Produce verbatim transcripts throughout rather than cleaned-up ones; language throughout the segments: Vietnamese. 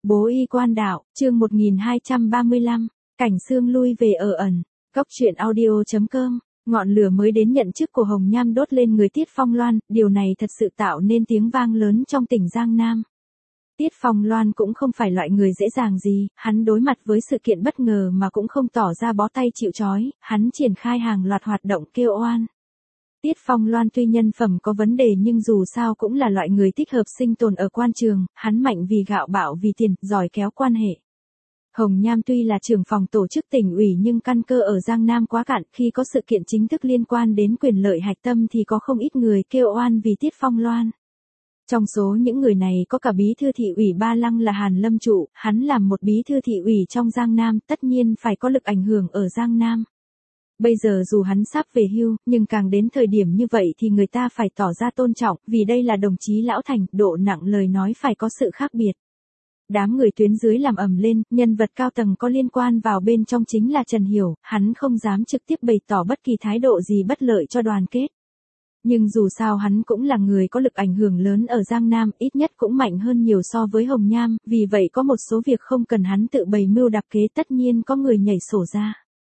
Bố y quan đạo, chương một nghìn hai trăm ba mươi lăm, Cảnh Sương lui về ở ẩn. Góc truyện audio chấm com. Ngọn lửa mới đến nhận chức của Hồng Nham đốt lên người Tiết Phong Loan, điều này thật sự tạo nên tiếng vang lớn trong tỉnh Giang Nam. Tiết Phong Loan cũng không phải loại người dễ dàng gì, hắn đối mặt với sự kiện bất ngờ mà cũng không tỏ ra bó tay chịu trói, hắn triển khai hàng loạt hoạt động kêu oan. Tiết Phong Loan tuy nhân phẩm có vấn đề nhưng dù sao cũng là loại người thích hợp sinh tồn ở quan trường, hắn mạnh vì gạo bạo vì tiền, giỏi kéo quan hệ. Hồng Nham tuy là trưởng phòng tổ chức tỉnh ủy nhưng căn cơ ở Giang Nam quá cạn, khi có sự kiện chính thức liên quan đến quyền lợi hạch tâm thì có không ít người kêu oan vì Tiết Phong Loan. Trong số những người này có cả bí thư thị ủy Ba Lăng là Hàn Lâm Trụ, hắn làm một bí thư thị ủy trong Giang Nam, tất nhiên phải có lực ảnh hưởng ở Giang Nam. Bây giờ dù hắn sắp về hưu, nhưng càng đến thời điểm như vậy thì người ta phải tỏ ra tôn trọng, vì đây là đồng chí lão thành, độ nặng lời nói phải có sự khác biệt. Đám người tuyến dưới làm ầm lên, nhân vật cao tầng có liên quan vào bên trong chính là Trần Hiểu, hắn không dám trực tiếp bày tỏ bất kỳ thái độ gì bất lợi cho đoàn kết. Nhưng dù sao hắn cũng là người có lực ảnh hưởng lớn ở Giang Nam, ít nhất cũng mạnh hơn nhiều so với Hồng Nham, vì vậy có một số việc không cần hắn tự bày mưu đạp kế, tất nhiên có người nhảy sổ ra.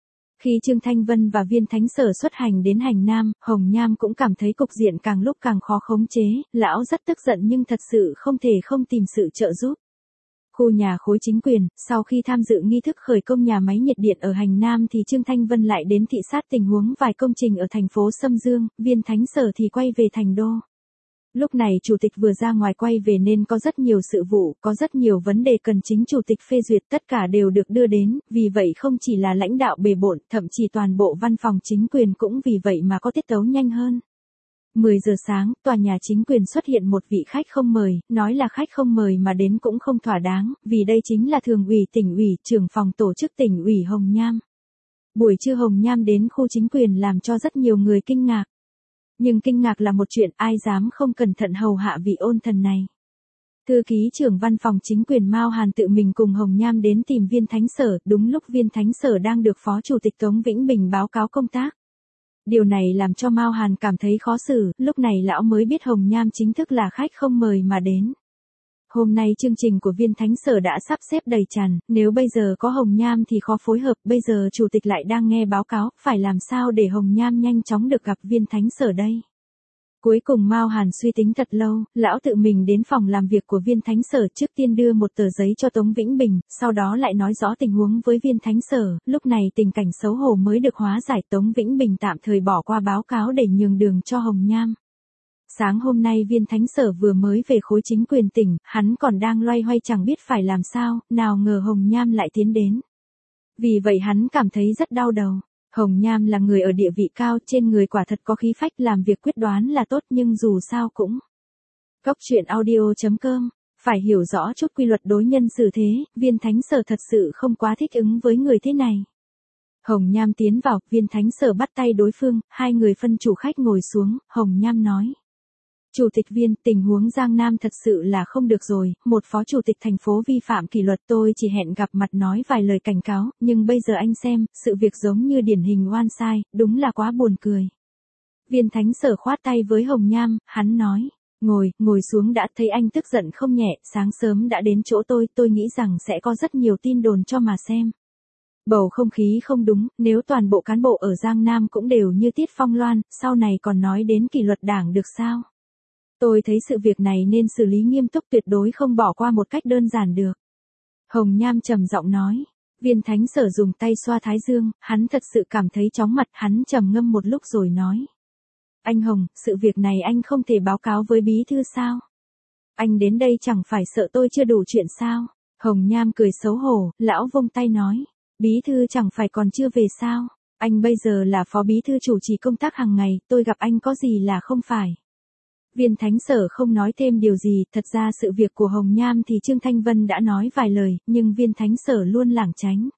Khi Trương Thanh Vân và Viên Thánh Sở xuất hành đến hành Nam, Hồng Nham cũng cảm thấy cục diện càng lúc càng khó khống chế, lão rất tức giận nhưng thật sự không thể không tìm sự trợ giúp. Khu nhà khối chính quyền, sau khi tham dự nghi thức khởi công nhà máy nhiệt điện ở hành Nam thì Trương Thanh Vân lại đến thị sát tình huống vài công trình ở thành phố Sâm Dương, Viên Thánh Sở thì quay về thành đô. Lúc này chủ tịch vừa ra ngoài quay về nên có rất nhiều sự vụ, có rất nhiều vấn đề cần chính chủ tịch phê duyệt, tất cả đều được đưa đến, vì vậy không chỉ là lãnh đạo bề bộn, thậm chí toàn bộ văn phòng chính quyền cũng vì vậy mà có tiết tấu nhanh hơn. mười giờ sáng, tòa nhà chính quyền xuất hiện một vị khách không mời, nói là khách không mời mà đến cũng không thỏa đáng, vì đây chính là thường ủy tỉnh ủy, trưởng phòng tổ chức tỉnh ủy Hồng Nham. Buổi trưa Hồng Nham đến khu chính quyền làm cho rất nhiều người kinh ngạc. Nhưng kinh ngạc là một chuyện, ai dám không cẩn thận hầu hạ vị ôn thần này. Thư ký trưởng văn phòng chính quyền Mao Hàn tự mình cùng Hồng Nham đến tìm Viên Thánh Sở, đúng lúc Viên Thánh Sở đang được Phó Chủ tịch Tống Vĩnh Bình báo cáo công tác. Điều này làm cho Mao Hàn cảm thấy khó xử, lúc này lão mới biết Hồng Nham chính thức là khách không mời mà đến. Hôm nay chương trình của Viên Thánh Sở đã sắp xếp đầy tràn, nếu bây giờ có Hồng Nham thì khó phối hợp, bây giờ chủ tịch lại đang nghe báo cáo, phải làm sao để Hồng Nham nhanh chóng được gặp Viên Thánh Sở đây. Cuối cùng Mao Hàn suy tính thật lâu, lão tự mình đến phòng làm việc của Viên Thánh Sở, trước tiên đưa một tờ giấy cho Tống Vĩnh Bình, sau đó lại nói rõ tình huống với Viên Thánh Sở, lúc này tình cảnh xấu hổ mới được hóa giải. Tống Vĩnh Bình tạm thời bỏ qua báo cáo để nhường đường cho Hồng Nham. Sáng hôm nay Viên Thánh Sở vừa mới về khối chính quyền tỉnh, hắn còn đang loay hoay chẳng biết phải làm sao, nào ngờ Hồng Nham lại tiến đến. Vì vậy hắn cảm thấy rất đau đầu. Hồng Nham là người ở địa vị cao, trên người quả thật có khí phách, làm việc quyết đoán là tốt nhưng dù sao cũng. Góc truyện audio chấm com, phải hiểu rõ chút quy luật đối nhân xử thế, Viên Thánh Sở thật sự không quá thích ứng với người thế này. Hồng Nham tiến vào, Viên Thánh Sở bắt tay đối phương, hai người phân chủ khách ngồi xuống, Hồng Nham nói. Chủ tịch Viên, tình huống Giang Nam thật sự là không được rồi, một phó chủ tịch thành phố vi phạm kỷ luật, tôi chỉ hẹn gặp mặt nói vài lời cảnh cáo, nhưng bây giờ anh xem, sự việc giống như điển hình oan sai, đúng là quá buồn cười. Viên Thánh Sở khoát tay với Hồng Nham, hắn nói, ngồi, ngồi xuống đã, thấy anh tức giận không nhẹ, sáng sớm đã đến chỗ tôi, tôi nghĩ rằng sẽ có rất nhiều tin đồn cho mà xem. Bầu không khí không đúng, nếu toàn bộ cán bộ ở Giang Nam cũng đều như Tiết Phong Loan, sau này còn nói đến kỷ luật đảng được sao? Tôi thấy sự việc này nên xử lý nghiêm túc, tuyệt đối không bỏ qua một cách đơn giản được. Hồng Nham trầm giọng nói. Viên Thánh Sở dùng tay xoa thái dương, hắn thật sự cảm thấy chóng mặt, hắn trầm ngâm một lúc rồi nói. Anh Hồng, sự việc này anh không thể báo cáo với bí thư sao? Anh đến đây chẳng phải sợ tôi chưa đủ chuyện sao? Hồng Nham cười xấu hổ, lão vung tay nói. Bí thư chẳng phải còn chưa về sao? Anh bây giờ là phó bí thư chủ trì công tác hàng ngày, tôi gặp anh có gì là không phải? Viên Thánh Sở không nói thêm điều gì, thật ra sự việc của Hồng Nham thì Trương Thanh Vân đã nói vài lời, nhưng Viên Thánh Sở luôn lảng tránh.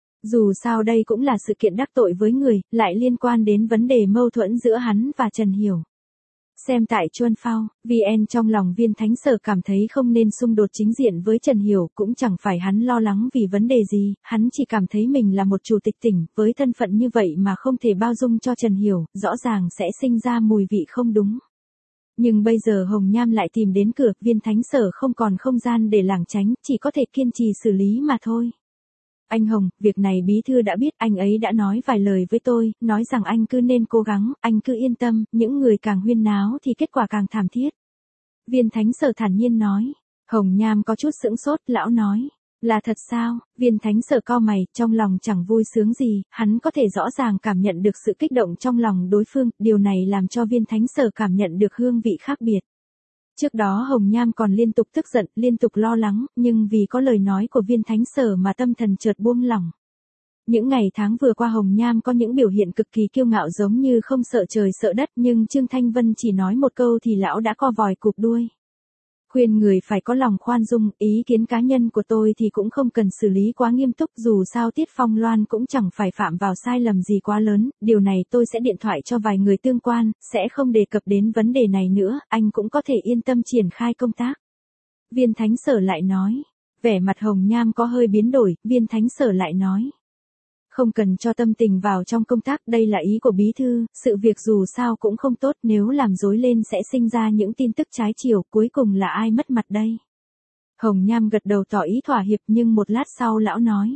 Dù sao đây cũng là sự kiện đắc tội với người, lại liên quan đến vấn đề mâu thuẫn giữa hắn và Trần Hiểu. Xem tại Chuân Phao, vê en trong lòng Viên Thánh Sở cảm thấy không nên xung đột chính diện với Trần Hiểu, cũng chẳng phải hắn lo lắng vì vấn đề gì, hắn chỉ cảm thấy mình là một chủ tịch tỉnh, với thân phận như vậy mà không thể bao dung cho Trần Hiểu, rõ ràng sẽ sinh ra mùi vị không đúng. Nhưng bây giờ Hồng Nham lại tìm đến cửa, Viên Thánh Sở không còn không gian để lảng tránh, chỉ có thể kiên trì xử lý mà thôi. Anh Hồng, việc này bí thư đã biết, anh ấy đã nói vài lời với tôi, nói rằng anh cứ nên cố gắng, anh cứ yên tâm, những người càng huyên náo thì kết quả càng thảm thiết. Viên Thánh Sở thản nhiên nói. Hồng Nham có chút sững sốt, lão nói. Là thật sao? Viên Thánh Sở cau mày, trong lòng chẳng vui sướng gì, hắn có thể rõ ràng cảm nhận được sự kích động trong lòng đối phương, điều này làm cho Viên Thánh Sở cảm nhận được hương vị khác biệt. Trước đó Hồng Nham còn liên tục tức giận, liên tục lo lắng, nhưng vì có lời nói của Viên Thánh Sở mà tâm thần chợt buông lỏng. Những ngày tháng vừa qua Hồng Nham có những biểu hiện cực kỳ kiêu ngạo giống như không sợ trời sợ đất, nhưng Trương Thanh Vân chỉ nói một câu thì lão đã co vòi cụp đuôi. Khuyên người phải có lòng khoan dung, ý kiến cá nhân của tôi thì cũng không cần xử lý quá nghiêm túc, dù sao Tiết Phong Loan cũng chẳng phải phạm vào sai lầm gì quá lớn, điều này tôi sẽ điện thoại cho vài người tương quan, sẽ không đề cập đến vấn đề này nữa, anh cũng có thể yên tâm triển khai công tác. Viên Thánh Sở lại nói, vẻ mặt Hồng Nham có hơi biến đổi, Viên Thánh Sở lại nói. Không cần cho tâm tình vào trong công tác, đây là ý của bí thư, sự việc dù sao cũng không tốt, nếu làm rối lên sẽ sinh ra những tin tức trái chiều, cuối cùng là ai mất mặt đây. Hồng Nham gật đầu tỏ ý thỏa hiệp, nhưng một lát sau lão nói.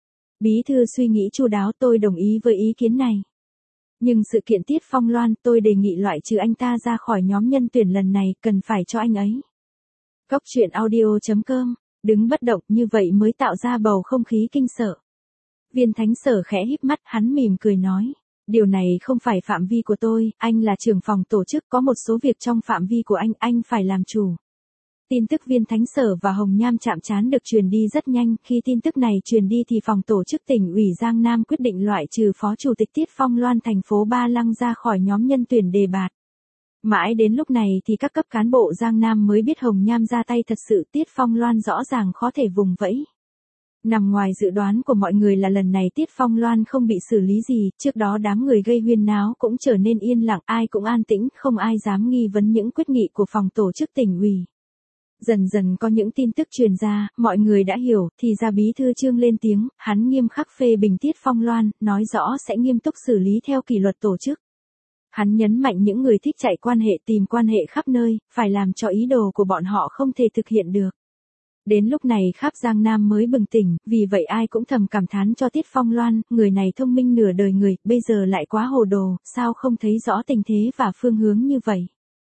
Bí thư suy nghĩ chu đáo, tôi đồng ý với ý kiến này. Nhưng sự kiện Tiết Phong Loan, tôi đề nghị loại trừ anh ta ra khỏi nhóm nhân tuyển lần này, cần phải cho anh ấy. Góc truyện audio chấm com, đứng bất động như vậy mới tạo ra bầu không khí kinh sợ. Viên Thánh Sở khẽ híp mắt, hắn mỉm cười nói. Điều này không phải phạm vi của tôi, anh là trưởng phòng tổ chức, có một số việc trong phạm vi của anh, anh phải làm chủ. Tin tức Viên Thánh Sở và Hồng Nham chạm trán được truyền đi rất nhanh, khi tin tức này truyền đi thì phòng tổ chức tỉnh ủy Giang Nam quyết định loại trừ Phó Chủ tịch Tiết Phong Loan thành phố Ba Lăng ra khỏi nhóm nhân tuyển đề bạt. Mãi đến lúc này thì các cấp cán bộ Giang Nam mới biết Hồng Nham ra tay thật sự, Tiết Phong Loan rõ ràng khó thể vùng vẫy. Nằm ngoài dự đoán của mọi người là lần này Tiết Phong Loan không bị xử lý gì, trước đó đám người gây huyên náo cũng trở nên yên lặng, ai cũng an tĩnh, không ai dám nghi vấn những quyết nghị của phòng tổ chức tỉnh ủy. Dần dần có những tin tức truyền ra, mọi người đã hiểu, thì ra bí thư Trương lên tiếng, hắn nghiêm khắc phê bình Tiết Phong Loan, nói rõ sẽ nghiêm túc xử lý theo kỷ luật tổ chức. Hắn nhấn mạnh những người thích chạy quan hệ tìm quan hệ khắp nơi, phải làm cho ý đồ của bọn họ không thể thực hiện được. Đến lúc này khắp Giang Nam mới bừng tỉnh, vì vậy ai cũng thầm cảm thán cho Tiết Phong Loan, người này thông minh nửa đời người, bây giờ lại quá hồ đồ, sao không thấy rõ tình thế và phương hướng như vậy.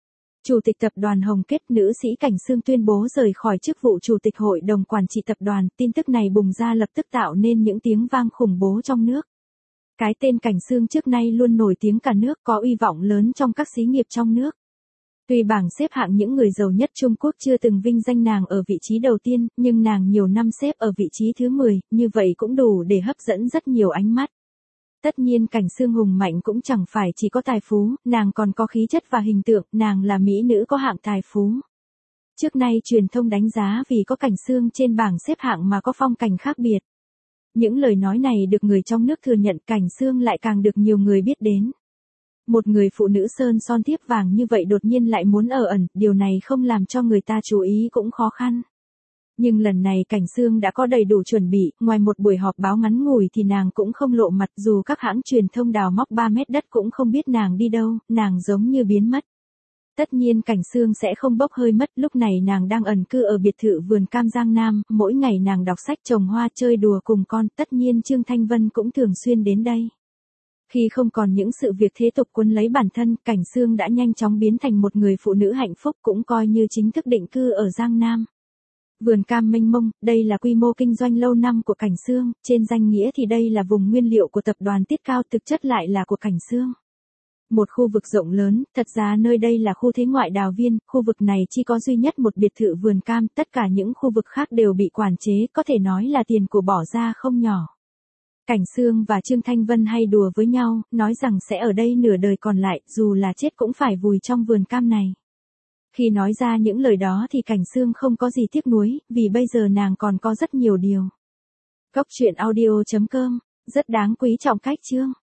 Chủ tịch tập đoàn Hồng Kết, nữ sĩ Cảnh Sương tuyên bố rời khỏi chức vụ chủ tịch hội đồng quản trị tập đoàn, tin tức này bùng ra lập tức tạo nên những tiếng vang khủng bố trong nước. Cái tên Cảnh Sương trước nay luôn nổi tiếng cả nước, có uy vọng lớn trong các xí nghiệp trong nước. Tuy bảng xếp hạng những người giàu nhất Trung Quốc chưa từng vinh danh nàng ở vị trí đầu tiên, nhưng nàng nhiều năm xếp ở vị trí thứ mười, như vậy cũng đủ để hấp dẫn rất nhiều ánh mắt. Tất nhiên Cảnh Sương hùng mạnh cũng chẳng phải chỉ có tài phú, nàng còn có khí chất và hình tượng, nàng là mỹ nữ có hạng tài phú. Trước nay truyền thông đánh giá vì có Cảnh Sương trên bảng xếp hạng mà có phong cảnh khác biệt. Những lời nói này được người trong nước thừa nhận, Cảnh Sương lại càng được nhiều người biết đến. Một người phụ nữ sơn son thiếp vàng như vậy đột nhiên lại muốn ở ẩn, điều này không làm cho người ta chú ý cũng khó khăn. Nhưng lần này Cảnh Sương đã có đầy đủ chuẩn bị, ngoài một buổi họp báo ngắn ngủi thì nàng cũng không lộ mặt, dù các hãng truyền thông đào móc ba mét đất cũng không biết nàng đi đâu, nàng giống như biến mất. Tất nhiên Cảnh Sương sẽ không bốc hơi mất, lúc này nàng đang ẩn cư ở biệt thự vườn cam Giang Nam, mỗi ngày nàng đọc sách trồng hoa chơi đùa cùng con, tất nhiên Trương Thanh Vân cũng thường xuyên đến đây. Khi không còn những sự việc thế tục cuốn lấy bản thân, Cảnh Sương đã nhanh chóng biến thành một người phụ nữ hạnh phúc, cũng coi như chính thức định cư ở Giang Nam. Vườn cam mênh mông, đây là quy mô kinh doanh lâu năm của Cảnh Sương, trên danh nghĩa thì đây là vùng nguyên liệu của tập đoàn Tiết Cao, thực chất lại là của Cảnh Sương. Một khu vực rộng lớn, thật ra nơi đây là khu thế ngoại đào viên, khu vực này chỉ có duy nhất một biệt thự vườn cam, tất cả những khu vực khác đều bị quản chế, có thể nói là tiền của bỏ ra không nhỏ. Cảnh Sương và Trương Thanh Vân hay đùa với nhau, nói rằng sẽ ở đây nửa đời còn lại, dù là chết cũng phải vùi trong vườn cam này. Khi nói ra những lời đó thì Cảnh Sương không có gì tiếc nuối, vì bây giờ nàng còn có rất nhiều điều. Góc truyện audio chấm com, rất đáng quý trọng cách chương.